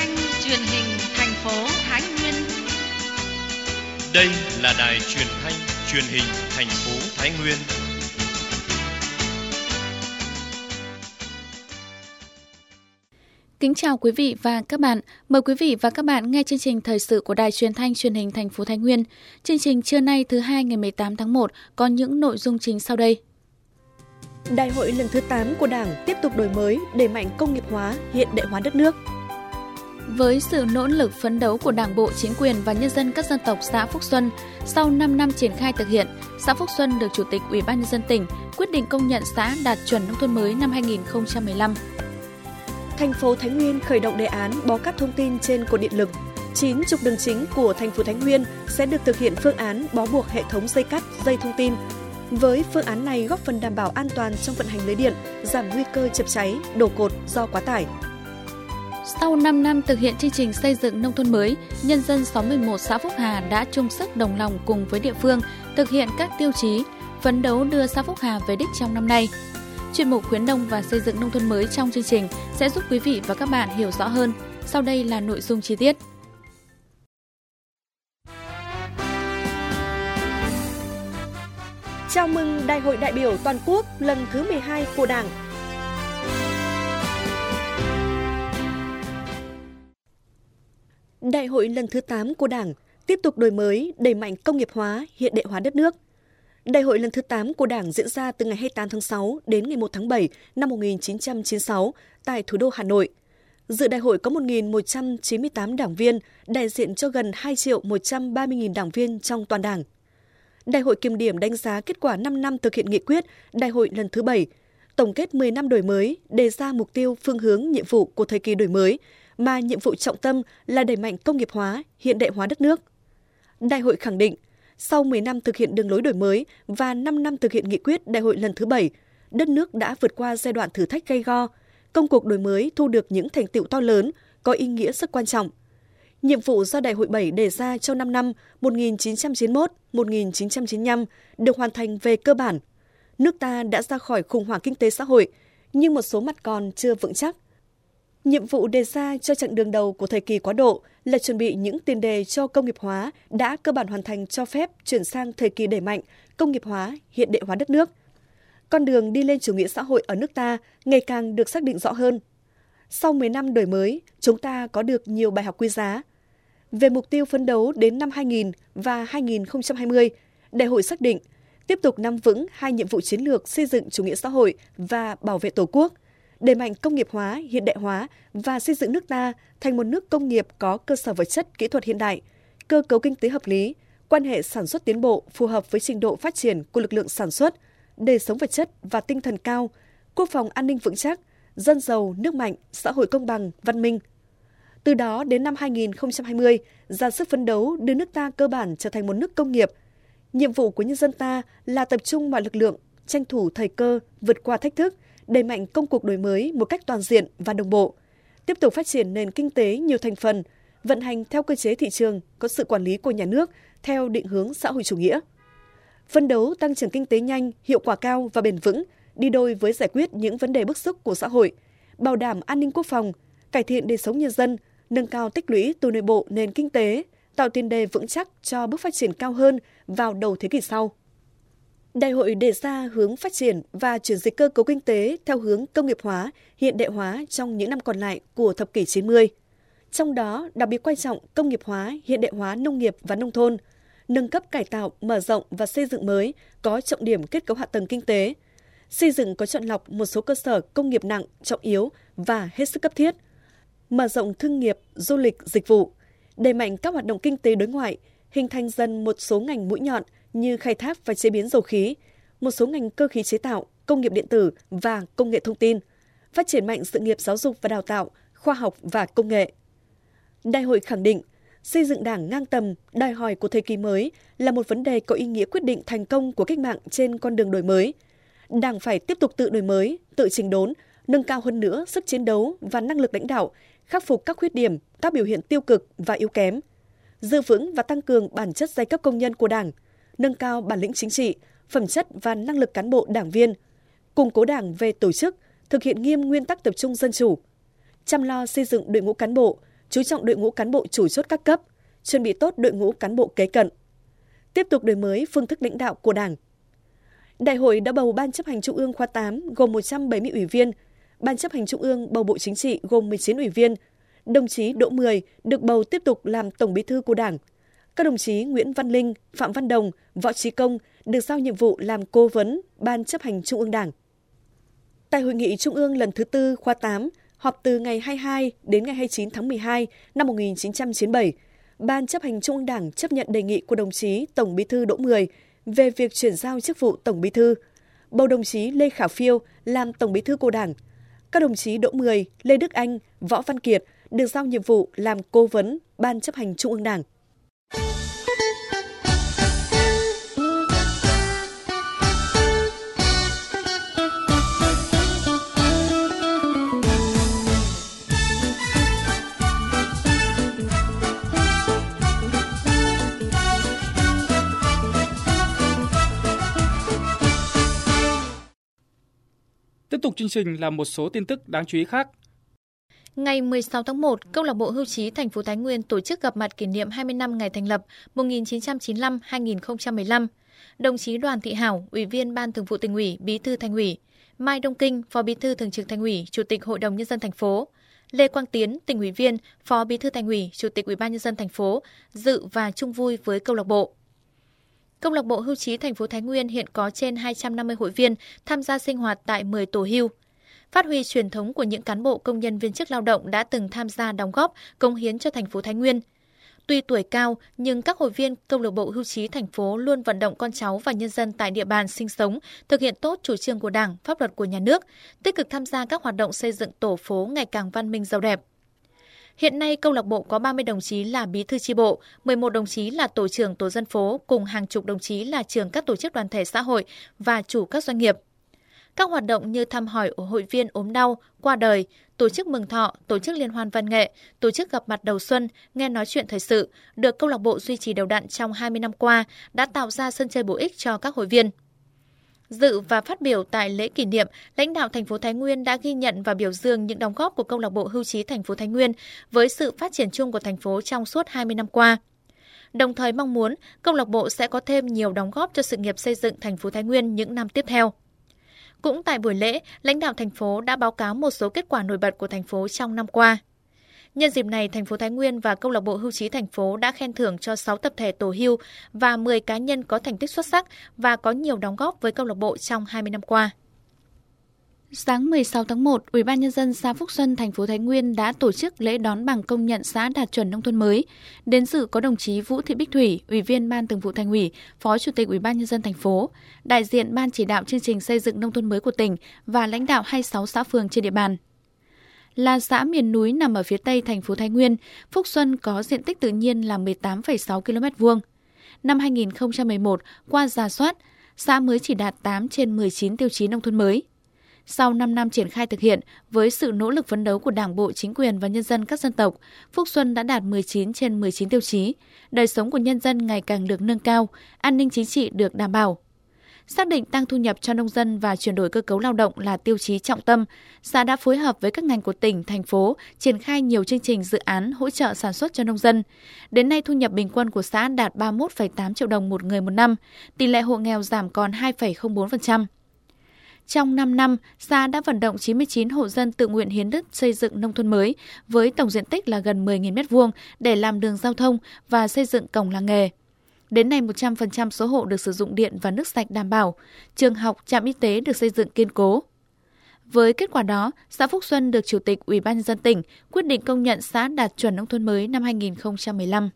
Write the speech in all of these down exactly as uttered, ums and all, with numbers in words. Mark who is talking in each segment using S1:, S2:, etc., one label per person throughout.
S1: thanh truyền hình thành phố Thái Nguyên.
S2: Đây là đài truyền thanh truyền hình thành phố Thái Nguyên.
S3: Kính chào quý vị và các bạn. Mời quý vị và các bạn nghe chương trình thời sự của Đài Truyền thanh Truyền hình thành phố Thái Nguyên. Chương trình trưa nay thứ hai ngày mười tám tháng một có những nội dung chính sau đây.
S4: Đại hội lần thứ tám của Đảng tiếp tục đổi mới, đẩy mạnh công nghiệp hóa, hiện đại hóa đất nước.
S3: Với sự nỗ lực phấn đấu của Đảng bộ, chính quyền và nhân dân các dân tộc xã Phúc Xuân, sau năm năm triển khai thực hiện, xã Phúc Xuân được Chủ tịch Ủy ban nhân dân tỉnh quyết định công nhận xã đạt chuẩn nông thôn mới năm hai nghìn không trăm mười lăm.
S4: Thành phố Thái Nguyên khởi động đề án bó cáp thông tin trên cột điện lực. chín trục đường chính của thành phố Thái Nguyên sẽ được thực hiện phương án bó buộc hệ thống dây cáp, dây thông tin. Với phương án này góp phần đảm bảo an toàn trong vận hành lưới điện, giảm nguy cơ chập cháy, đổ cột do quá tải.
S3: Sau năm năm thực hiện chương trình xây dựng nông thôn mới, nhân dân xóm mười một xã Phúc Hà đã chung sức đồng lòng cùng với địa phương thực hiện các tiêu chí, phấn đấu đưa xã Phúc Hà về đích trong năm nay. Chuyên mục khuyến nông và xây dựng nông thôn mới trong chương trình sẽ giúp quý vị và các bạn hiểu rõ hơn. Sau đây là nội dung chi tiết.
S4: Chào mừng Đại hội đại biểu toàn quốc lần thứ mười hai của Đảng. Đại hội lần thứ tám của Đảng tiếp tục đổi mới, đẩy mạnh công nghiệp hóa, hiện đại hóa đất nước. Đại hội lần thứ tám của Đảng diễn ra từ ngày hai mươi tám tháng sáu đến ngày một tháng bảy năm một nghìn chín trăm chín mươi sáu tại thủ đô Hà Nội. Dự đại hội có một nghìn một trăm chín mươi tám đảng viên, đại diện cho gần hai triệu một trăm ba mươi nghìn đảng viên trong toàn Đảng. Đại hội kiểm điểm đánh giá kết quả năm năm thực hiện nghị quyết Đại hội lần thứ bảy, tổng kết mười năm đổi mới, đề ra mục tiêu, phương hướng, nhiệm vụ của thời kỳ đổi mới, mà nhiệm vụ trọng tâm là đẩy mạnh công nghiệp hóa, hiện đại hóa đất nước. Đại hội khẳng định, sau mười năm thực hiện đường lối đổi mới và năm năm thực hiện nghị quyết Đại hội lần thứ bảy, đất nước đã vượt qua giai đoạn thử thách gay go, công cuộc đổi mới thu được những thành tựu to lớn, có ý nghĩa rất quan trọng. Nhiệm vụ do Đại hội bảy đề ra cho năm năm một nghìn chín trăm chín mươi mốt đến một nghìn chín trăm chín mươi lăm được hoàn thành về cơ bản. Nước ta đã ra khỏi khủng hoảng kinh tế xã hội, nhưng một số mặt còn chưa vững chắc. Nhiệm vụ đề ra cho chặng đường đầu của thời kỳ quá độ là chuẩn bị những tiền đề cho công nghiệp hóa đã cơ bản hoàn thành, cho phép chuyển sang thời kỳ đẩy mạnh công nghiệp hóa, hiện đại hóa đất nước. Con đường đi lên chủ nghĩa xã hội ở nước ta ngày càng được xác định rõ hơn. Sau mười năm đổi mới, chúng ta có được nhiều bài học quý giá. Về mục tiêu phấn đấu đến năm hai nghìn và hai nghìn không trăm hai mươi, Đại hội xác định tiếp tục nắm vững hai nhiệm vụ chiến lược xây dựng chủ nghĩa xã hội và bảo vệ Tổ quốc, đẩy mạnh công nghiệp hóa, hiện đại hóa và xây dựng nước ta thành một nước công nghiệp có cơ sở vật chất kỹ thuật hiện đại, cơ cấu kinh tế hợp lý, quan hệ sản xuất tiến bộ phù hợp với trình độ phát triển của lực lượng sản xuất, đời sống vật chất và tinh thần cao, quốc phòng an ninh vững chắc, dân giàu, nước mạnh, xã hội công bằng, văn minh. Từ đó đến năm hai nghìn không trăm hai mươi, ra sức phấn đấu đưa nước ta cơ bản trở thành một nước công nghiệp. Nhiệm vụ của nhân dân ta là tập trung mọi lực lượng, tranh thủ thời cơ, vượt qua thách thức, đẩy mạnh công cuộc đổi mới một cách toàn diện và đồng bộ, tiếp tục phát triển nền kinh tế nhiều thành phần, vận hành theo cơ chế thị trường, có sự quản lý của nhà nước theo định hướng xã hội chủ nghĩa. Phấn đấu tăng trưởng kinh tế nhanh, hiệu quả cao và bền vững, đi đôi với giải quyết những vấn đề bức xúc của xã hội, bảo đảm an ninh quốc phòng, cải thiện đời sống nhân dân, nâng cao tích lũy từ nội bộ nền kinh tế, tạo tiền đề vững chắc cho bước phát triển cao hơn vào đầu thế kỷ sau. Đại hội đề ra hướng phát triển và chuyển dịch cơ cấu kinh tế theo hướng công nghiệp hóa, hiện đại hóa trong những năm còn lại của thập kỷ chín mươi. Trong đó, đặc biệt quan trọng công nghiệp hóa, hiện đại hóa nông nghiệp và nông thôn, nâng cấp cải tạo, mở rộng và xây dựng mới có trọng điểm kết cấu hạ tầng kinh tế, xây dựng có chọn lọc một số cơ sở công nghiệp nặng, trọng yếu và hết sức cấp thiết, mở rộng thương nghiệp, du lịch, dịch vụ, đẩy mạnh các hoạt động kinh tế đối ngoại, hình thành dần một số ngành mũi nhọn như khai thác và chế biến dầu khí, một số ngành cơ khí chế tạo, công nghiệp điện tử và công nghệ thông tin, phát triển mạnh sự nghiệp giáo dục và đào tạo, khoa học và công nghệ. Đại hội khẳng định, xây dựng Đảng ngang tầm, đòi hỏi của thời kỳ mới là một vấn đề có ý nghĩa quyết định thành công của cách mạng trên con đường đổi mới. Đảng phải tiếp tục tự đổi mới, tự chỉnh đốn, nâng cao hơn nữa sức chiến đấu và năng lực lãnh đạo, khắc phục các khuyết điểm, các biểu hiện tiêu cực và yếu kém, giữ vững và tăng cường bản chất giai cấp công nhân của Đảng, nâng cao bản lĩnh chính trị, phẩm chất và năng lực cán bộ đảng viên, củng cố Đảng về tổ chức, thực hiện nghiêm nguyên tắc tập trung dân chủ, chăm lo xây dựng đội ngũ cán bộ, chú trọng đội ngũ cán bộ chủ chốt các cấp, chuẩn bị tốt đội ngũ cán bộ kế cận. Tiếp tục đổi mới phương thức lãnh đạo của Đảng. Đại hội đã bầu Ban chấp hành Trung ương khóa tám gồm một trăm bảy mươi ủy viên, Ban chấp hành Trung ương bầu Bộ Chính trị gồm mười chín ủy viên. Đồng chí Đỗ Mười được bầu tiếp tục làm Tổng Bí thư của Đảng. Các đồng chí Nguyễn Văn Linh, Phạm Văn Đồng, Võ Trí Công được giao nhiệm vụ làm cố vấn Ban chấp hành Trung ương Đảng. Tại Hội nghị Trung ương lần thứ tư khóa tám, họp từ ngày hai mươi hai đến ngày hai mươi chín tháng mười hai năm một nghìn chín trăm chín mươi bảy, Ban chấp hành Trung ương Đảng chấp nhận đề nghị của đồng chí Tổng Bí thư Đỗ Mười về việc chuyển giao chức vụ Tổng Bí thư, bầu đồng chí Lê Khả Phiêu làm Tổng Bí thư của Đảng. Các đồng chí Đỗ Mười, Lê Đức Anh, Võ Văn Kiệt được giao nhiệm vụ làm cố vấn Ban chấp hành Trung ương Đảng.
S5: Tiếp tục chương trình là một số tin tức đáng chú ý khác.
S3: Ngày mười sáu tháng một, Câu lạc bộ Hưu trí thành phố Thái Nguyên tổ chức gặp mặt kỷ niệm hai mươi năm ngày thành lập một nghìn chín trăm chín mươi lăm đến hai nghìn không trăm mười lăm. Đồng chí Đoàn Thị Hảo, Ủy viên Ban Thường vụ Tỉnh ủy, Bí thư Thành ủy, Mai Đông Kinh, Phó Bí thư Thường trực Thành ủy, Chủ tịch Hội đồng Nhân dân thành phố, Lê Quang Tiến, Tỉnh ủy viên, Phó Bí thư Thành ủy, Chủ tịch Ủy ban Nhân dân thành phố dự và chung vui với câu lạc bộ. Câu lạc bộ Hưu trí thành phố Thái Nguyên hiện có trên hai trăm năm mươi hội viên tham gia sinh hoạt tại mười tổ hưu. Phát huy truyền thống của những cán bộ công nhân viên chức lao động đã từng tham gia đóng góp, cống hiến cho thành phố Thái Nguyên. Tuy tuổi cao, nhưng các hội viên câu lạc bộ Hưu trí thành phố luôn vận động con cháu và nhân dân tại địa bàn sinh sống thực hiện tốt chủ trương của Đảng, pháp luật của nhà nước, tích cực tham gia các hoạt động xây dựng tổ phố ngày càng văn minh giàu đẹp. Hiện nay, câu lạc bộ có ba mươi đồng chí là bí thư chi bộ, mười một đồng chí là tổ trưởng tổ dân phố, cùng hàng chục đồng chí là trưởng các tổ chức đoàn thể xã hội và chủ các doanh nghiệp. Các hoạt động như thăm hỏi hội viên ốm đau, qua đời, tổ chức mừng thọ, tổ chức liên hoan văn nghệ, tổ chức gặp mặt đầu xuân, nghe nói chuyện thời sự, được câu lạc bộ duy trì đều đặn trong hai mươi năm qua, đã tạo ra sân chơi bổ ích cho các hội viên. Dự và phát biểu tại lễ kỷ niệm, lãnh đạo thành phố Thái Nguyên đã ghi nhận và biểu dương những đóng góp của câu lạc bộ Hưu trí thành phố Thái Nguyên với sự phát triển chung của thành phố trong suốt hai mươi năm qua. Đồng thời mong muốn câu lạc bộ sẽ có thêm nhiều đóng góp cho sự nghiệp xây dựng thành phố Thái Nguyên những năm tiếp theo. Cũng tại buổi lễ, lãnh đạo thành phố đã báo cáo một số kết quả nổi bật của thành phố trong năm qua. Nhân dịp này, thành phố Thái Nguyên và câu lạc bộ Hưu trí thành phố đã khen thưởng cho sáu tập thể tổ hưu và mười cá nhân có thành tích xuất sắc và có nhiều đóng góp với câu lạc bộ trong hai mươi năm qua. Sáng mười sáu tháng một, Ủy ban Nhân dân xã Phúc Xuân, thành phố Thái Nguyên đã tổ chức lễ đón bằng công nhận xã đạt chuẩn nông thôn mới. Đến dự có đồng chí Vũ Thị Bích Thủy, Ủy viên Ban Thường vụ Thành ủy, Phó Chủ tịch Ủy ban Nhân dân thành phố, đại diện Ban chỉ đạo chương trình xây dựng nông thôn mới của tỉnh và lãnh đạo hai mươi sáu xã phường trên địa bàn. Là xã miền núi nằm ở phía tây thành phố Thái Nguyên, Phúc Xuân có diện tích tự nhiên là mười tám phẩy sáu ki lô mét vuông. Năm hai nghìn không trăm mười một, qua rà soát, xã mới chỉ đạt tám trên mười chín tiêu chí nông thôn mới. Sau năm năm triển khai thực hiện, với sự nỗ lực phấn đấu của Đảng bộ, chính quyền và nhân dân các dân tộc, Phúc Xuân đã đạt mười chín trên mười chín tiêu chí, đời sống của nhân dân ngày càng được nâng cao, an ninh chính trị được đảm bảo. Xác định tăng thu nhập cho nông dân và chuyển đổi cơ cấu lao động là tiêu chí trọng tâm, xã đã phối hợp với các ngành của tỉnh, thành phố, triển khai nhiều chương trình dự án hỗ trợ sản xuất cho nông dân. Đến nay, thu nhập bình quân của xã đạt ba mươi mốt phẩy tám triệu đồng một người một năm, tỷ lệ hộ nghèo giảm còn hai phẩy không bốn phần trăm. Trong năm năm, xã đã vận động chín mươi chín hộ dân tự nguyện hiến đất xây dựng nông thôn mới với tổng diện tích là gần mười nghìn mét vuông để làm đường giao thông và xây dựng cổng làng nghề. Đến nay, một trăm phần trăm số hộ được sử dụng điện và nước sạch đảm bảo, trường học, trạm y tế được xây dựng kiên cố. Với kết quả đó, xã Phúc Xuân được Chủ tịch Ủy ban Nhân dân tỉnh quyết định công nhận xã đạt chuẩn nông thôn mới năm hai nghìn không trăm mười lăm.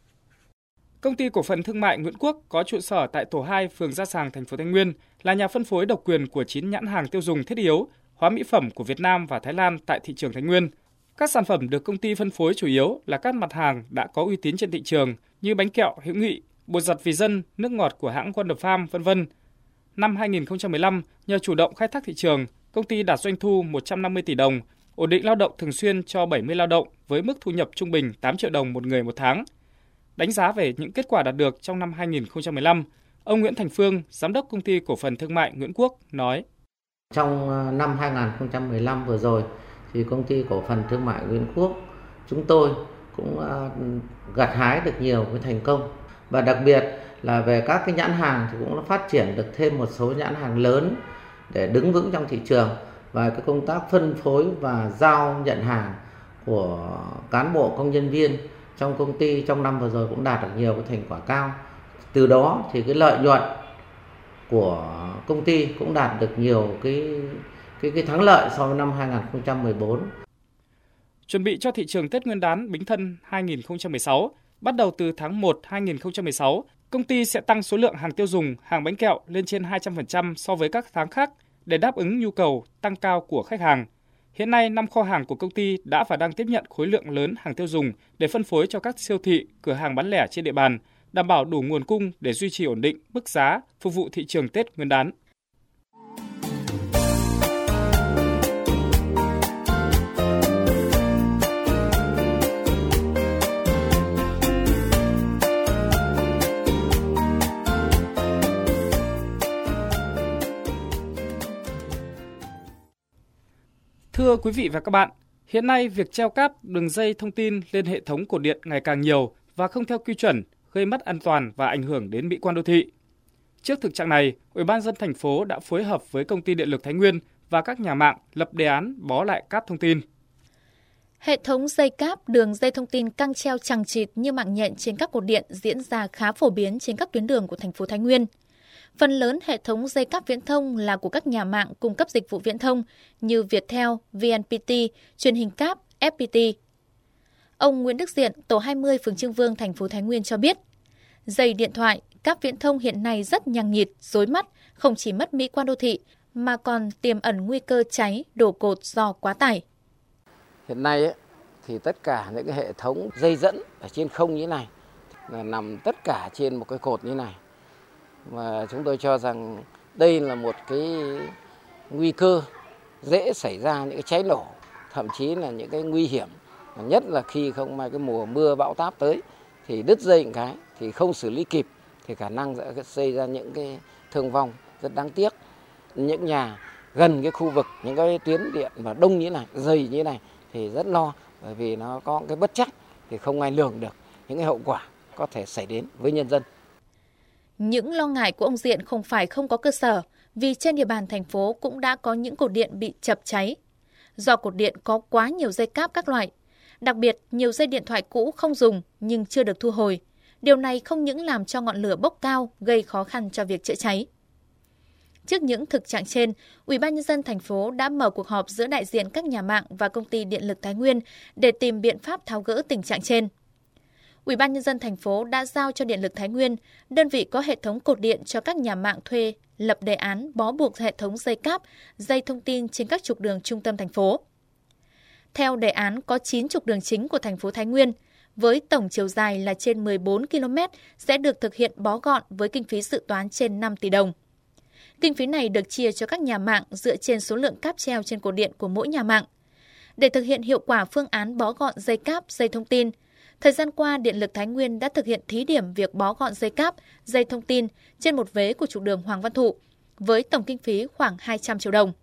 S5: Công ty cổ phần thương mại Nguyễn Quốc có trụ sở tại tổ hai, phường Gia Sàng, thành phố Thái Nguyên là nhà phân phối độc quyền của chín nhãn hàng tiêu dùng thiết yếu, hóa mỹ phẩm của Việt Nam và Thái Lan tại thị trường Thái Nguyên. Các sản phẩm được công ty phân phối chủ yếu là các mặt hàng đã có uy tín trên thị trường như bánh kẹo Hữu Nghị, bột giặt Vì Dân, nước ngọt của hãng Wonder Farm, vân vân. Năm hai nghìn không trăm mười lăm, nhờ chủ động khai thác thị trường, công ty đạt doanh thu một trăm năm mươi tỷ đồng, ổn định lao động thường xuyên cho bảy mươi lao động với mức thu nhập trung bình tám triệu đồng một người một tháng. Đánh giá về những kết quả đạt được trong năm hai nghìn không trăm mười lăm, ông Nguyễn Thành Phương, Giám đốc Công ty Cổ phần Thương mại Nguyễn Quốc nói:
S6: Trong năm hai nghìn không trăm mười lăm vừa rồi, thì Công ty Cổ phần Thương mại Nguyễn Quốc chúng tôi cũng gặt hái được nhiều cái thành công, và đặc biệt là về các cái nhãn hàng thì cũng phát triển được thêm một số nhãn hàng lớn để đứng vững trong thị trường, và cái công tác phân phối và giao nhận hàng của cán bộ công nhân viên trong công ty trong năm vừa rồi cũng đạt được nhiều cái thành quả cao. Từ đó thì cái lợi nhuận của công ty cũng đạt được nhiều cái cái cái thắng lợi so với năm hai nghìn không trăm mười bốn.
S5: Chuẩn bị cho thị trường Tết Nguyên đán Bính Thân hai nghìn không trăm mười sáu, bắt đầu từ tháng một hai nghìn không trăm mười sáu, công ty sẽ tăng số lượng hàng tiêu dùng, hàng bánh kẹo lên trên hai trăm phần trăm so với các tháng khác để đáp ứng nhu cầu tăng cao của khách hàng. Hiện nay, năm kho hàng của công ty đã và đang tiếp nhận khối lượng lớn hàng tiêu dùng để phân phối cho các siêu thị, cửa hàng bán lẻ trên địa bàn, đảm bảo đủ nguồn cung để duy trì ổn định mức giá, phục vụ thị trường Tết Nguyên đán. Thưa quý vị và các bạn, hiện nay việc treo cáp đường dây thông tin lên hệ thống cột điện ngày càng nhiều và không theo quy chuẩn, gây mất an toàn và ảnh hưởng đến mỹ quan đô thị. Trước thực trạng này, Ủy ban nhân dân thành phố đã phối hợp với Công ty Điện lực Thái Nguyên và các nhà mạng lập đề án bó lại cáp thông tin.
S3: Hệ thống dây cáp, đường dây thông tin căng treo chằng chịt như mạng nhện trên các cột điện diễn ra khá phổ biến trên các tuyến đường của thành phố Thái Nguyên. Phần lớn hệ thống dây cáp viễn thông là của các nhà mạng cung cấp dịch vụ viễn thông như Viettel, vê en pê tê, Truyền hình cáp, ép pê tê. Ông Nguyễn Đức Diện, tổ hai mươi phường Trương Vương, thành phố Thái Nguyên cho biết, dây điện thoại, cáp viễn thông hiện nay rất nhằng nhịt, rối mắt, không chỉ mất mỹ quan đô thị mà còn tiềm ẩn nguy cơ cháy, đổ cột do quá tải.
S7: Hiện nay ấy, thì tất cả những cái hệ thống dây dẫn ở trên không như thế này là nằm tất cả trên một cái cột như thế này. Và chúng tôi cho rằng đây là một cái nguy cơ dễ xảy ra những cái cháy nổ, thậm chí là những cái nguy hiểm, nhất là khi không may cái mùa mưa bão táp tới thì đứt dây một cái thì không xử lý kịp thì khả năng sẽ gây ra những cái thương vong rất đáng tiếc. Những nhà gần cái khu vực, những cái tuyến điện mà đông như thế này, dày như thế này thì rất lo, bởi vì nó có cái bất trắc thì không ai lường được những cái hậu quả có thể xảy đến với nhân dân.
S3: Những lo ngại của ông Diện không phải không có cơ sở, vì trên địa bàn thành phố cũng đã có những cột điện bị chập cháy. Do cột điện có quá nhiều dây cáp các loại, đặc biệt nhiều dây điện thoại cũ không dùng nhưng chưa được thu hồi. Điều này không những làm cho ngọn lửa bốc cao, gây khó khăn cho việc chữa cháy. Trước những thực trạng trên, Ủy ban nhân dân thành phố đã mở cuộc họp giữa đại diện các nhà mạng và Công ty Điện lực Thái Nguyên để tìm biện pháp tháo gỡ tình trạng trên. Ủy ban nhân dân thành phố đã giao cho Điện lực Thái Nguyên, đơn vị có hệ thống cột điện cho các nhà mạng thuê, lập đề án bó buộc hệ thống dây cáp, dây thông tin trên các trục đường trung tâm thành phố. Theo đề án có chín trục đường chính của thành phố Thái Nguyên, với tổng chiều dài là trên mười bốn ki lô mét sẽ được thực hiện bó gọn với kinh phí dự toán trên năm tỷ đồng. Kinh phí này được chia cho các nhà mạng dựa trên số lượng cáp treo trên cột điện của mỗi nhà mạng. Để thực hiện hiệu quả phương án bó gọn dây cáp, dây thông tin, thời gian qua, Điện lực Thái Nguyên đã thực hiện thí điểm việc bó gọn dây cáp, dây thông tin trên một vế của trục đường Hoàng Văn Thụ, với tổng kinh phí khoảng hai trăm triệu đồng.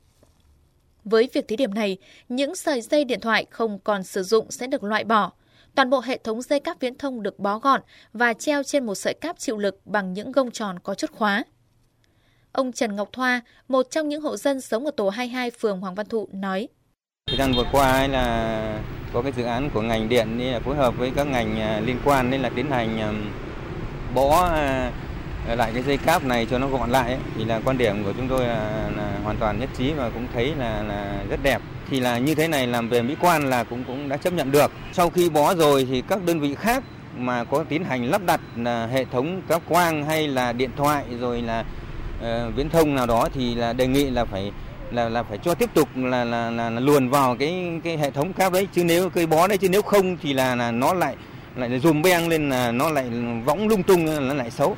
S3: Với việc thí điểm này, những sợi dây điện thoại không còn sử dụng sẽ được loại bỏ. Toàn bộ hệ thống dây cáp viễn thông được bó gọn và treo trên một sợi cáp chịu lực bằng những gông tròn có chốt khóa. Ông Trần Ngọc Thoa, một trong những hộ dân sống ở tổ hai mươi hai phường Hoàng Văn Thụ nói:
S8: Thời gian vừa qua ấy là có cái dự án của ngành điện nên là phối hợp với các ngành liên quan nên là tiến hành bó lại cái dây cáp này cho nó gọn lại ấy. Thì là quan điểm của chúng tôi là, là hoàn toàn nhất trí và cũng thấy là, là rất đẹp. Thì là như thế này làm về mỹ quan là cũng cũng đã chấp nhận được. Sau khi bó rồi thì các đơn vị khác mà có tiến hành lắp đặt là hệ thống cáp quang hay là điện thoại rồi là uh, viễn thông nào đó thì là đề nghị là phải là là phải cho tiếp tục là là là, là luồn vào cái cái hệ thống cáp đấy, chứ nếu cây bó đấy, chứ nếu không thì là là nó lại lại dùm beng lên, là nó lại võng lung tung, nó lại xấu.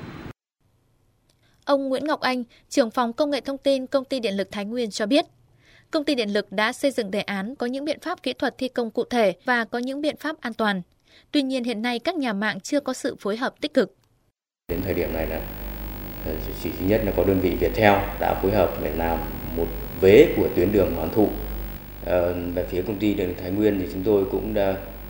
S3: Ông Nguyễn Ngọc Anh, trưởng phòng công nghệ thông tin Công ty Điện lực Thái Nguyên cho biết, Công ty Điện lực đã xây dựng đề án có những biện pháp kỹ thuật thi công cụ thể và có những biện pháp an toàn. Tuy nhiên hiện nay các nhà mạng chưa có sự phối hợp tích cực.
S9: Đến thời điểm này là chỉ duy nhất là có đơn vị Viettel đã phối hợp để làm một vế của tuyến đường Hoàng Thụ. À, về phía Công ty Điện lực Thái Nguyên thì chúng tôi cũng đã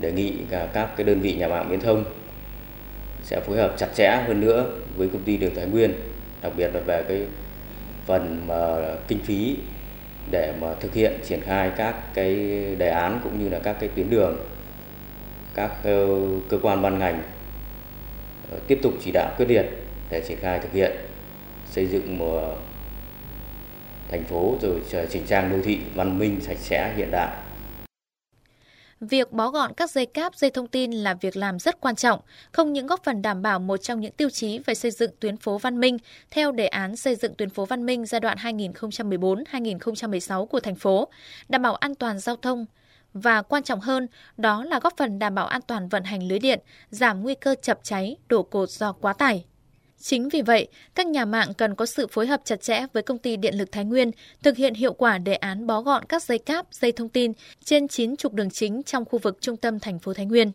S9: đề nghị các cái đơn vị nhà mạng viễn thông sẽ phối hợp chặt chẽ hơn nữa với công ty Đường Thái Nguyên, đặc biệt là về cái phần mà kinh phí để mà thực hiện triển khai các cái đề án cũng như là các cái tuyến đường, các cơ quan ban ngành tiếp tục chỉ đạo quyết liệt để triển khai thực hiện xây dựng một thành phố rồi chỉnh trang đô thị văn minh, sạch sẽ, hiện đại.
S3: Việc bó gọn các dây cáp, dây thông tin là việc làm rất quan trọng, không những góp phần đảm bảo một trong những tiêu chí về xây dựng tuyến phố văn minh theo đề án xây dựng tuyến phố văn minh giai đoạn hai nghìn không trăm mười bốn đến hai nghìn không trăm mười sáu của thành phố, đảm bảo an toàn giao thông. Và quan trọng hơn, đó là góp phần đảm bảo an toàn vận hành lưới điện, giảm nguy cơ chập cháy, đổ cột do quá tải. Chính vì vậy, các nhà mạng cần có sự phối hợp chặt chẽ với công ty Điện lực Thái Nguyên, thực hiện hiệu quả đề án bó gọn các dây cáp, dây thông tin trên chín trục đường chính trong khu vực trung tâm thành phố Thái Nguyên.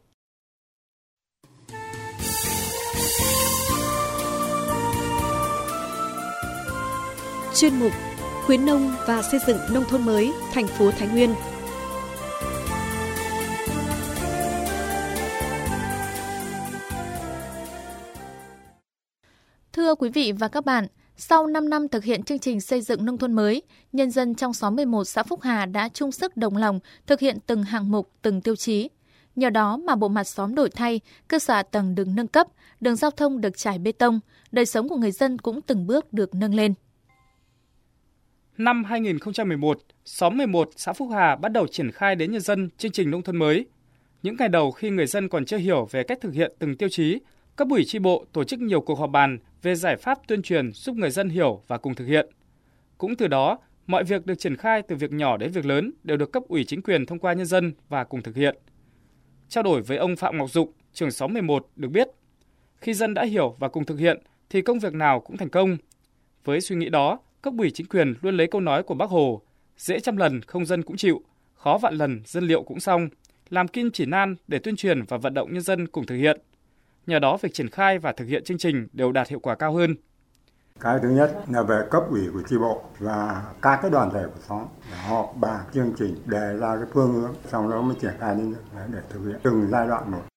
S4: Chuyên mục khuyến nông và xây dựng nông thôn mới thành phố Thái Nguyên.
S3: Thưa quý vị và các bạn, sau năm năm thực hiện chương trình xây dựng nông thôn mới, nhân dân trong xóm mười một xã Phúc Hà đã chung sức đồng lòng thực hiện từng hạng mục, từng tiêu chí. Nhờ đó mà bộ mặt xóm đổi thay, cơ sở hạ tầng được nâng cấp, đường giao thông được trải bê tông, đời sống của người dân cũng từng bước được nâng lên.
S5: Năm hai nghìn không trăm mười một, xóm mười một xã Phúc Hà bắt đầu triển khai đến nhân dân chương trình nông thôn mới. Những ngày đầu khi người dân còn chưa hiểu về cách thực hiện từng tiêu chí, cấp ủy chi bộ tổ chức nhiều cuộc họp bàn về giải pháp tuyên truyền giúp người dân hiểu và cùng thực hiện. Cũng từ đó, mọi việc được triển khai từ việc nhỏ đến việc lớn đều được cấp ủy chính quyền thông qua nhân dân và cùng thực hiện. Trao đổi với ông Phạm Ngọc Dụng, trưởng xóm mười một được biết, khi dân đã hiểu và cùng thực hiện thì công việc nào cũng thành công. Với suy nghĩ đó, cấp ủy chính quyền luôn lấy câu nói của Bác Hồ, dễ trăm lần không dân cũng chịu, khó vạn lần dân liệu cũng xong, làm kim chỉ nan để tuyên truyền và vận động nhân dân cùng thực hiện. Nhờ đó, việc triển khai và thực hiện chương trình đều đạt hiệu quả cao hơn.
S10: Cái thứ nhất là về cấp ủy của chi bộ và các cái đoàn thể của xóm họp bàn chương trình đề ra cái phương hướng, sau đó mới triển khai đến để thực hiện từng giai đoạn một.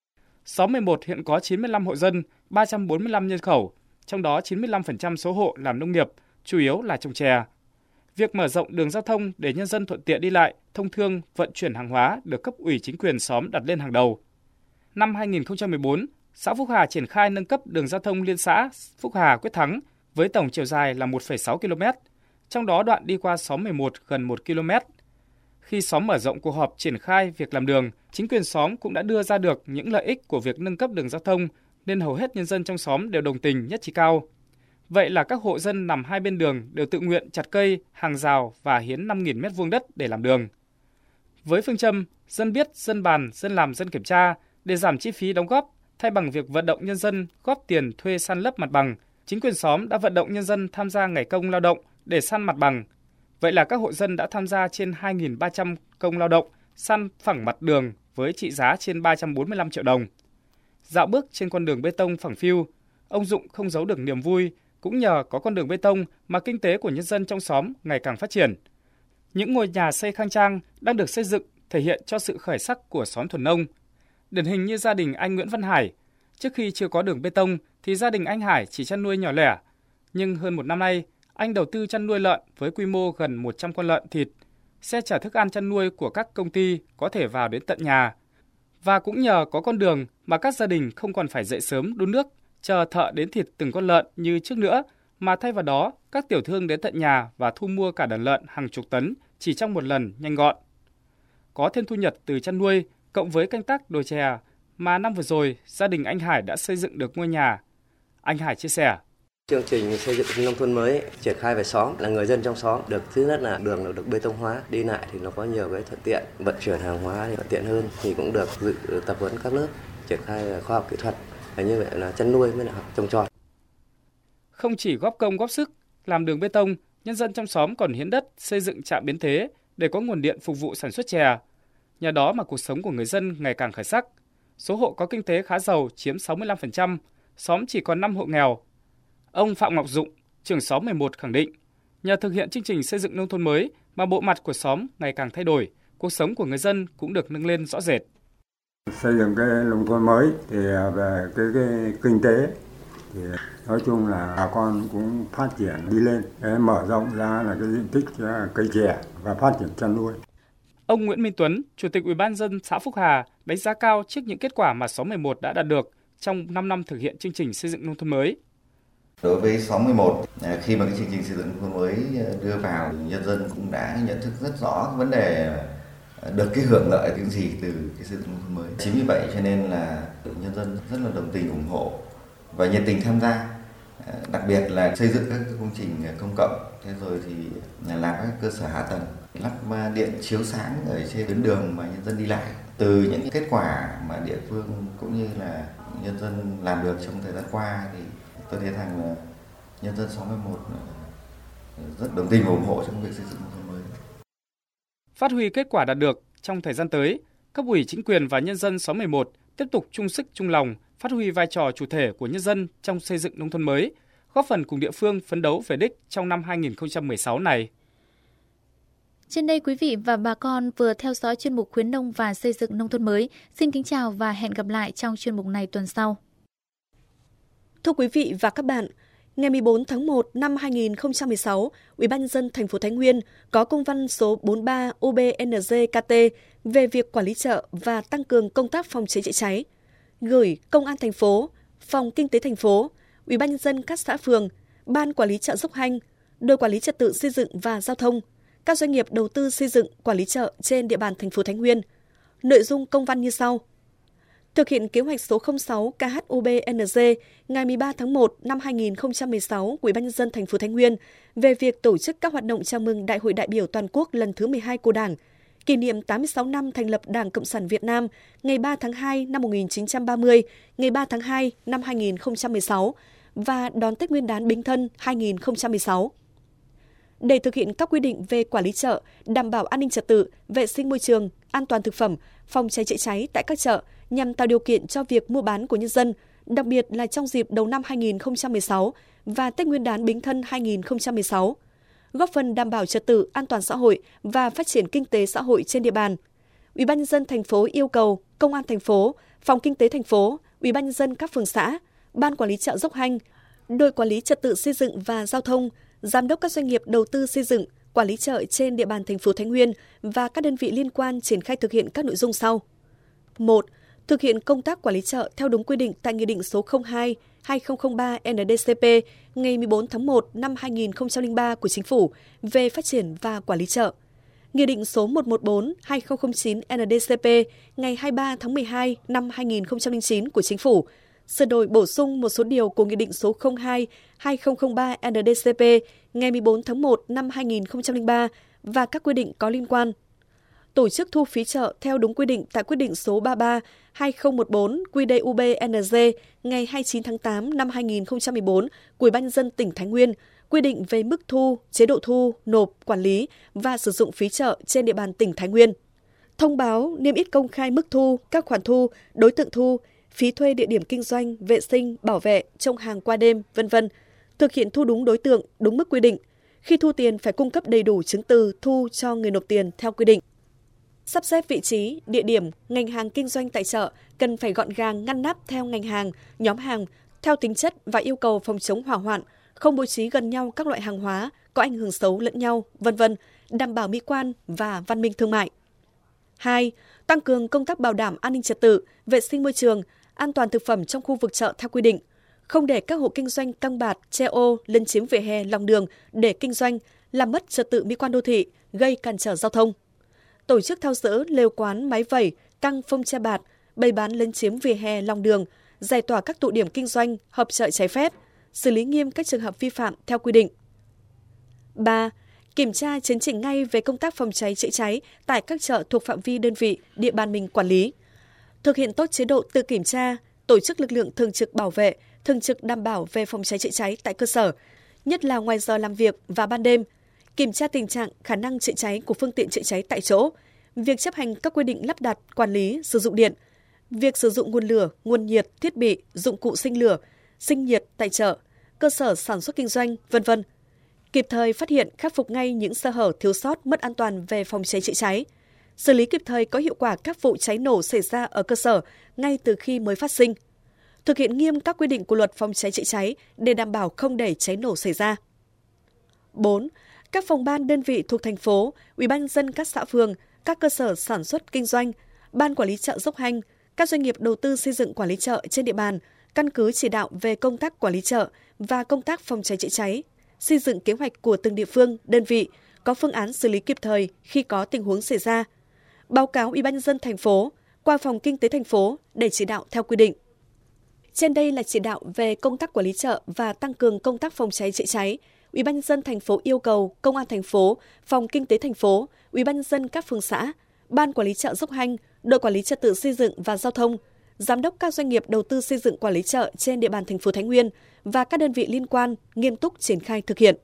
S5: Xóm mười một hiện có chín mươi lăm hộ dân, ba trăm bốn mươi lăm nhân khẩu, trong đó chín mươi lăm phần trăm số hộ làm nông nghiệp, chủ yếu là trồng chè. Việc mở rộng đường giao thông để nhân dân thuận tiện đi lại, thông thương, vận chuyển hàng hóa được cấp ủy chính quyền xóm đặt lên hàng đầu. Năm hai nghìn không trăm mười bốn, xã Phúc Hà triển khai nâng cấp đường giao thông liên xã Phúc Hà Quyết Thắng với tổng chiều dài là một phẩy sáu ki lô mét, trong đó đoạn đi qua xóm mười một gần một ki lô mét. Khi xóm mở rộng cuộc họp triển khai việc làm đường, chính quyền xóm cũng đã đưa ra được những lợi ích của việc nâng cấp đường giao thông nên hầu hết nhân dân trong xóm đều đồng tình nhất trí cao. Vậy là các hộ dân nằm hai bên đường đều tự nguyện chặt cây, hàng rào và hiến năm nghìn mét vuông đất để làm đường. Với phương châm dân biết, dân bàn, dân làm, dân kiểm tra để giảm chi phí đóng góp, thay bằng việc vận động nhân dân góp tiền thuê san lấp mặt bằng, chính quyền xóm đã vận động nhân dân tham gia ngày công lao động để san mặt bằng. Vậy là các hộ dân đã tham gia trên hai nghìn ba trăm công lao động san phẳng mặt đường với trị giá trên ba trăm bốn mươi lăm triệu đồng. Dạo bước trên con đường bê tông phẳng phiu, ông Dụng không giấu được niềm vui, cũng nhờ có con đường bê tông mà kinh tế của nhân dân trong xóm ngày càng phát triển. Những ngôi nhà xây khang trang đang được xây dựng thể hiện cho sự khởi sắc của xóm thuần nông. Điển hình như gia đình anh Nguyễn Văn Hải, trước khi chưa có đường bê tông thì gia đình anh Hải chỉ chăn nuôi nhỏ lẻ, nhưng hơn một năm nay, anh đầu tư chăn nuôi lợn với quy mô gần một trăm con lợn thịt. Xe chở thức ăn chăn nuôi của các công ty có thể vào đến tận nhà. Và cũng nhờ có con đường mà các gia đình không còn phải dậy sớm đun nước, chờ thợ đến thịt từng con lợn như trước nữa, mà thay vào đó, các tiểu thương đến tận nhà và thu mua cả đàn lợn hàng chục tấn chỉ trong một lần nhanh gọn. Có thêm thu nhập từ chăn nuôi, cộng với canh tác đồi chè, mà năm vừa rồi, gia đình anh Hải đã xây dựng được ngôi nhà. Anh Hải chia sẻ.
S11: Chương trình xây dựng nông thôn mới triển khai về xóm là người dân trong xóm được thứ nhất là đường được, được bê tông hóa, đi lại thì nó có nhiều cái thuận tiện, vận chuyển hàng hóa thì thuận tiện hơn, thì cũng được dự tập huấn các lớp triển khai khoa học kỹ thuật, và như vậy là chăn nuôi mới là học trồng trọt.
S5: Không chỉ góp công góp sức làm đường bê tông, nhân dân trong xóm còn hiến đất xây dựng trạm biến thế để có nguồn điện phục vụ sản xuất chè. Nhờ đó mà cuộc sống của người dân ngày càng khởi sắc. Số hộ có kinh tế khá giàu chiếm sáu mươi lăm phần trăm, xóm chỉ còn năm hộ nghèo. Ông Phạm Ngọc Dụng, trưởng xóm mười một khẳng định, nhờ thực hiện chương trình xây dựng nông thôn mới mà bộ mặt của xóm ngày càng thay đổi, cuộc sống của người dân cũng được nâng lên rõ rệt.
S10: Xây dựng cái nông thôn mới thì về cái, cái kinh tế thì nói chung là bà con cũng phát triển đi lên, để mở rộng ra là cái diện tích cây chè và phát triển chăn nuôi.
S5: Ông Nguyễn Minh Tuấn, Chủ tịch Ủy ban nhân dân xã Phúc Hà đánh giá cao trước những kết quả mà xóm mười một đã đạt được trong năm năm thực hiện chương trình xây dựng nông thôn mới.
S12: Đối với xóm mười một, khi mà cái chương trình xây dựng nông thôn mới đưa vào, nhân dân cũng đã nhận thức rất rõ vấn đề được cái hưởng lợi những gì từ cái xây dựng nông thôn mới. Chính vì vậy cho nên là nhân dân rất là đồng tình ủng hộ và nhiệt tình tham gia, đặc biệt là xây dựng các công trình công cộng, thế rồi thì làm các cơ sở hạ tầng, lắp điện chiếu sáng ở trên tuyến đường mà nhân dân đi lại. Từ những kết quả mà địa phương cũng như là nhân dân làm được trong thời gian qua thì tôi thấy rằng là nhân dân xóm mười một rất đồng tình và ủng hộ trong việc xây dựng nông thôn mới.
S5: Phát huy kết quả đạt được trong thời gian tới, cấp ủy chính quyền và nhân dân xóm mười một tiếp tục chung sức chung lòng, phát huy vai trò chủ thể của nhân dân trong xây dựng nông thôn mới, góp phần cùng địa phương phấn đấu về đích trong năm hai nghìn không trăm mười sáu này.
S3: Trên đây quý vị và bà con vừa theo dõi chuyên mục khuyến nông và xây dựng nông thôn mới. Xin kính chào và hẹn gặp lại trong chuyên mục này tuần sau.
S4: Thưa quý vị và các bạn, ngày mười bốn tháng một năm hai nghìn không trăm mười sáu, Ủy ban nhân dân thành phố Thái Nguyên có công văn số bốn mươi ba U B N G K T về việc quản lý chợ và tăng cường công tác phòng cháy chữa cháy, gửi Công an thành phố, Phòng Kinh tế thành phố, Ủy ban nhân dân các xã phường, Ban quản lý chợ Dốc Hanh, đội quản lý trật tự xây dựng và giao thông, các doanh nghiệp đầu tư xây dựng quản lý chợ trên địa bàn thành phố Thái Nguyên. Nội dung công văn như sau: thực hiện kế hoạch số không sáu K H U B N G ngày mười ba tháng một năm hai nghìn không trăm mười sáu của Ủy ban nhân dân thành phố Thái Nguyên về việc tổ chức các hoạt động chào mừng Đại hội đại biểu toàn quốc lần thứ mười hai của Đảng, kỷ niệm tám mươi sáu năm thành lập Đảng Cộng sản Việt Nam ngày ba tháng hai năm một nghìn chín trăm ba mươi, ngày ba tháng hai năm hai nghìn không trăm mười sáu và đón Tết Nguyên đán Bính Thân hai nghìn không trăm mười sáu. Để thực hiện các quy định về quản lý chợ, đảm bảo an ninh trật tự, vệ sinh môi trường, an toàn thực phẩm, phòng cháy chữa cháy tại các chợ nhằm tạo điều kiện cho việc mua bán của nhân dân, đặc biệt là trong dịp đầu năm hai nghìn không trăm mười sáu và Tết Nguyên đán Bính Thân hai nghìn không trăm mười sáu, góp phần đảm bảo trật tự, an toàn xã hội và phát triển kinh tế xã hội trên địa bàn. Ủy ban nhân dân thành phố yêu cầu Công an thành phố, Phòng Kinh tế thành phố, Ủy ban nhân dân các phường xã, Ban quản lý chợ Dốc Hanh, đội quản lý trật tự xây dựng và giao thông, giám đốc các doanh nghiệp đầu tư xây dựng, quản lý chợ trên địa bàn thành phố Thái Nguyên và các đơn vị liên quan triển khai thực hiện các nội dung sau. một. Thực hiện công tác quản lý chợ theo đúng quy định tại Nghị định số không hai trên hai nghìn không trăm ba N D C P ngày mười bốn tháng một năm hai nghìn không trăm lẻ ba của Chính phủ về phát triển và quản lý chợ. Nghị định số một trăm mười bốn trên hai nghìn không trăm lẻ chín N D C P ngày hai mươi ba tháng mười hai năm hai nghìn không trăm lẻ chín của Chính phủ, sửa đổi bổ sung một số điều của Nghị định số không hai trên hai nghìn không trăm lẻ ba N D C P ngày mười bốn tháng một năm hai nghìn không trăm lẻ ba và các quy định có liên quan. Tổ chức thu phí chợ theo đúng quy định tại quyết định số ba mươi ba trên hai nghìn không trăm mười bốn Q D U B N G ngày hai mươi chín tháng tám năm hai nghìn không trăm mười bốn của Ủy ban nhân dân tỉnh Thái Nguyên quy định về mức thu, chế độ thu, nộp, quản lý và sử dụng phí chợ trên địa bàn tỉnh Thái Nguyên. Thông báo niêm yết công khai mức thu, các khoản thu, đối tượng thu, phí thuê địa điểm kinh doanh, vệ sinh, bảo vệ, trông hàng qua đêm, vân vân. Thực hiện thu đúng đối tượng, đúng mức quy định. Khi thu tiền phải cung cấp đầy đủ chứng từ thu cho người nộp tiền theo quy định. Sắp xếp vị trí, địa điểm, ngành hàng kinh doanh tại chợ cần phải gọn gàng, ngăn nắp theo ngành hàng, nhóm hàng, theo tính chất và yêu cầu phòng chống hỏa hoạn, không bố trí gần nhau các loại hàng hóa có ảnh hưởng xấu lẫn nhau, vân vân, đảm bảo mỹ quan và văn minh thương mại. hai. Tăng cường công tác bảo đảm an ninh trật tự, vệ sinh môi trường, an toàn thực phẩm trong khu vực chợ theo quy định, không để các hộ kinh doanh căng bạt, che ô, lấn chiếm vỉa hè, lòng đường để kinh doanh, làm mất trật tự mỹ quan đô thị, gây cản trở giao thông. Tổ chức thao dỡ lều quán, máy vẩy, căng phông che bạt, bày bán lấn chiếm vỉa hè, lòng đường, giải tỏa các tụ điểm kinh doanh, hợp chợ trái phép, xử lý nghiêm các trường hợp vi phạm theo quy định. ba. Kiểm tra chấn chỉnh ngay về công tác phòng cháy chữa cháy tại các chợ thuộc phạm vi đơn vị, địa bàn mình quản lý. Thực hiện tốt chế độ tự kiểm tra, tổ chức lực lượng thường trực bảo vệ, thường trực đảm bảo về phòng cháy chữa cháy tại cơ sở, nhất là ngoài giờ làm việc và ban đêm, kiểm tra tình trạng khả năng chữa cháy của phương tiện chữa cháy tại chỗ, việc chấp hành các quy định lắp đặt, quản lý, sử dụng điện, việc sử dụng nguồn lửa, nguồn nhiệt, thiết bị, dụng cụ sinh lửa, sinh nhiệt tại chợ, cơ sở sản xuất kinh doanh, vân vân. Kịp thời phát hiện, khắc phục ngay những sơ hở, thiếu sót, mất an toàn về phòng cháy chữa cháy. xử lý kịp thời có hiệu quả các vụ cháy nổ xảy ra ở cơ sở ngay từ khi mới phát sinh, thực hiện nghiêm các quy định của luật phòng cháy chữa cháy để đảm bảo không để cháy nổ xảy ra. bốn. Các phòng ban đơn vị thuộc thành phố, Ủy ban nhân dân các xã phường, các cơ sở sản xuất kinh doanh, ban quản lý chợ Dốc Hanh, các doanh nghiệp đầu tư xây dựng quản lý chợ trên địa bàn căn cứ chỉ đạo về công tác quản lý chợ và công tác phòng cháy chữa cháy, xây dựng kế hoạch của từng địa phương, đơn vị, có phương án xử lý kịp thời khi có tình huống xảy ra. Báo cáo Ủy ban nhân dân thành phố qua phòng kinh tế thành phố để chỉ đạo theo quy định. Trên đây là chỉ đạo về công tác quản lý chợ và tăng cường công tác phòng cháy chữa cháy. Ủy ban nhân dân thành phố yêu cầu Công an thành phố, Phòng Kinh tế thành phố, Ủy ban nhân dân các phường xã, Ban quản lý chợ Dốc Hanh, đội quản lý trật tự xây dựng và giao thông, giám đốc các doanh nghiệp đầu tư xây dựng quản lý chợ trên địa bàn thành phố Thái Nguyên và các đơn vị liên quan nghiêm túc triển khai thực hiện.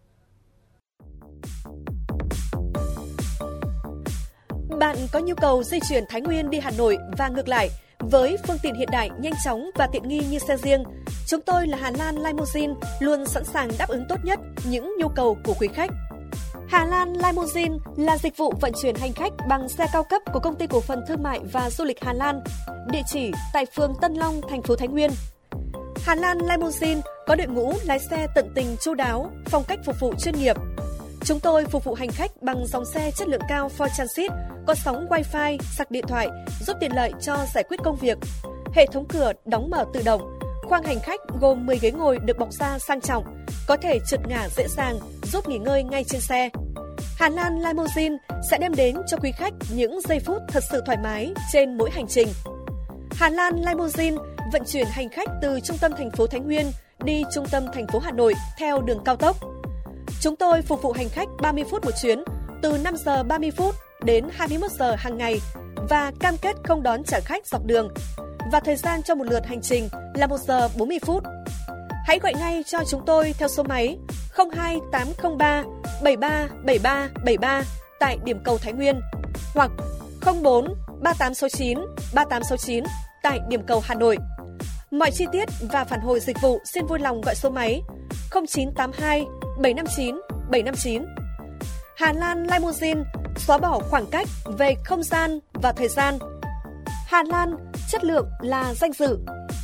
S4: Bạn có nhu cầu di chuyển Thái Nguyên đi Hà Nội và ngược lại với phương tiện hiện đại, nhanh chóng và tiện nghi như xe riêng, chúng tôi là Hà Lan Limousine luôn sẵn sàng đáp ứng tốt nhất những nhu cầu của quý khách. Hà Lan Limousine là dịch vụ vận chuyển hành khách bằng xe cao cấp của Công ty Cổ phần Thương mại và Du lịch Hà Lan, địa chỉ tại phường Tân Long, thành phố Thái Nguyên. Hà Lan Limousine có đội ngũ lái xe tận tình chu đáo, phong cách phục vụ chuyên nghiệp. Chúng tôi phục vụ hành khách bằng dòng xe chất lượng cao Ford Transit, có sóng Wi-Fi, sạc điện thoại, giúp tiện lợi cho giải quyết công việc. Hệ thống cửa đóng mở tự động. Khoang hành khách gồm mười ghế ngồi được bọc da sang trọng, có thể trượt ngả dễ dàng, giúp nghỉ ngơi ngay trên xe. Hà Lan Limousine sẽ đem đến cho quý khách những giây phút thật sự thoải mái trên mỗi hành trình. Hà Lan Limousine vận chuyển hành khách từ trung tâm thành phố Thái Nguyên đi trung tâm thành phố Hà Nội theo đường cao tốc. Chúng tôi phục vụ hành khách ba mươi phút một chuyến, từ năm giờ ba mươi phút đến hai mươi mốt giờ hàng ngày và cam kết không đón trả khách dọc đường. Và thời gian cho một lượt hành trình là một giờ bốn mươi phút. Hãy gọi ngay cho chúng tôi theo số máy không hai tám không ba bảy ba bảy ba bảy ba tại điểm cầu Thái Nguyên hoặc không bốn ba tám sáu chín ba tám sáu chín tại điểm cầu Hà Nội. Mọi chi tiết và phản hồi dịch vụ xin vui lòng gọi số máy không chín tám hai bảy năm chín bảy năm chín. Hà Lan Limousine xóa bỏ khoảng cách về không gian và thời gian. Hà Lan, chất lượng là danh dự.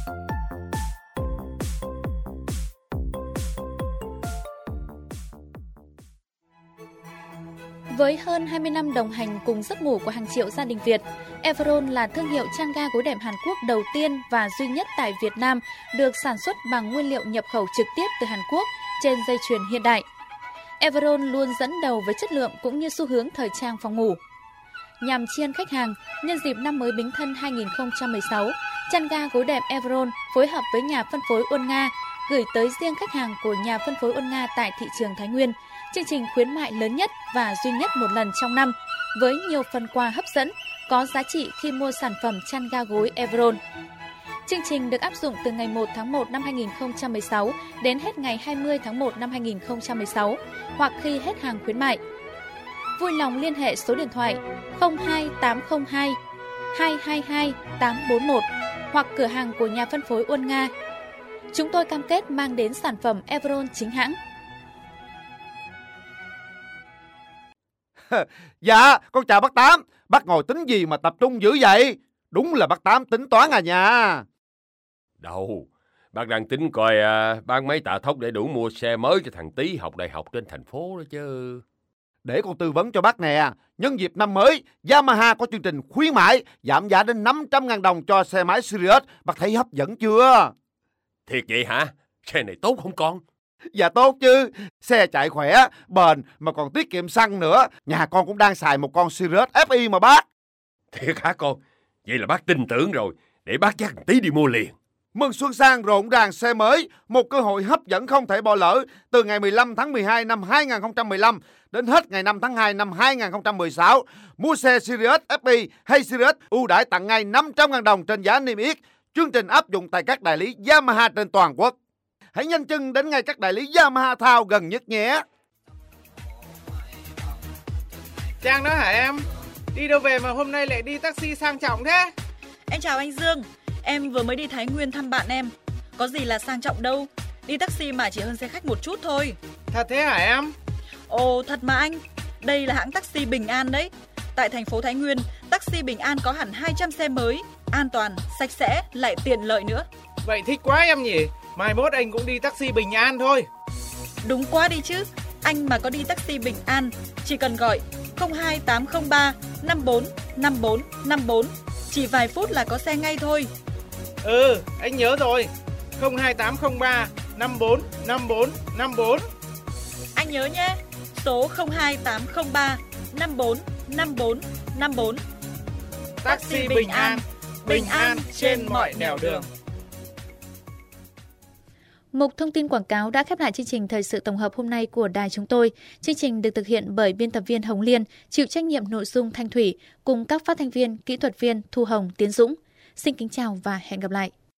S3: Với hơn hai mươi năm đồng hành cùng giấc ngủ của hàng triệu gia đình Việt, Everon là thương hiệu chăn ga gối đệm Hàn Quốc đầu tiên và duy nhất tại Việt Nam được sản xuất bằng nguyên liệu nhập khẩu trực tiếp từ Hàn Quốc trên dây chuyền hiện đại. Everon luôn dẫn đầu với chất lượng cũng như xu hướng thời trang phòng ngủ. Nhằm tri ân khách hàng, nhân dịp năm mới Bính Thân hai không một sáu, chăn ga gối đệm Everon phối hợp với nhà phân phối Uôn Nga gửi tới riêng khách hàng của nhà phân phối Uôn Nga tại thị trường Thái Nguyên chương trình khuyến mại lớn nhất và duy nhất một lần trong năm, với nhiều phần quà hấp dẫn có giá trị khi mua sản phẩm chăn ga gối Everon. Chương trình được áp dụng từ ngày một tháng một năm hai không một sáu đến hết ngày hai mươi tháng một năm hai không một sáu hoặc khi hết hàng khuyến mại. Vui lòng liên hệ số điện thoại không hai tám không hai hai hai hai tám bốn một hoặc cửa hàng của nhà phân phối Uôn Nga. Chúng tôi cam kết mang đến sản phẩm Everon chính hãng.
S13: Dạ, con chào bác Tám. Bác ngồi tính gì mà tập trung dữ vậy? Đúng là bác Tám tính toán à nha.
S14: Đâu, bác đang tính coi à, bán mấy tạ thóc để đủ mua xe mới cho thằng Tý học đại học trên thành phố đó chứ.
S13: Để con tư vấn cho bác nè. Nhân dịp năm mới, Yamaha có chương trình khuyến mãi giảm giá đến năm trăm nghìn đồng cho xe máy Sirius. Bác thấy hấp dẫn chưa?
S14: Thiệt vậy hả? Xe này tốt không con?
S13: Dạ tốt chứ. Xe chạy khỏe, bền mà còn tiết kiệm xăng nữa. Nhà con cũng đang xài một con Sirius ép i mà bác.
S14: Thiệt hả con? Vậy là bác tin tưởng rồi. Để bác dắt thằng Tý đi mua liền.
S13: Mừng xuân sang rộn ràng xe mới, một cơ hội hấp dẫn không thể bỏ lỡ từ ngày mười lăm tháng mười hai năm hai không một lăm đến hết ngày năm tháng hai năm hai không một sáu. Mua xe Sirius ép i hay Sirius ưu đãi tặng ngay năm trăm nghìn đồng trên giá niêm yết. Chương trình áp dụng tại các đại lý Yamaha trên toàn quốc. Hãy nhanh chân đến ngay các đại lý Yamaha Thao gần nhất nhé.
S15: Trang đó hả em? Đi đâu về mà hôm nay lại đi taxi sang trọng thế?
S16: Em chào anh Dương. Em vừa mới đi Thái Nguyên thăm bạn em. Có gì là sang trọng đâu. Đi taxi mà chỉ hơn xe khách một chút thôi.
S15: Thật thế hả em?
S16: Ồ thật mà anh. Đây là hãng taxi Bình An đấy. Tại thành phố Thái Nguyên, taxi Bình An có hẳn hai trăm xe mới, an toàn, sạch sẽ, lại tiện lợi nữa.
S15: Vậy thích quá em nhỉ? Mai mốt anh cũng đi taxi Bình An thôi.
S16: Đúng quá đi chứ. Anh mà có đi taxi Bình An, chỉ cần gọi không hai tám không ba năm bốn năm bốn năm bốn. Chỉ vài phút là có xe ngay thôi.
S15: Ừ, anh nhớ rồi. không hai tám không ba năm bốn năm bốn năm bốn.
S16: Anh nhớ nhé. Số không hai tám không ba năm bốn năm bốn năm bốn.
S15: Taxi Bình An, bình an trên mọi nẻo đường.
S3: Mục thông tin quảng cáo đã khép lại chương trình thời sự tổng hợp hôm nay của đài chúng tôi. Chương trình được thực hiện bởi biên tập viên Hồng Liên, chịu trách nhiệm nội dung Thanh Thủy cùng các phát thanh viên, kỹ thuật viên Thu Hồng, Tiến Dũng. Xin kính chào và hẹn gặp lại.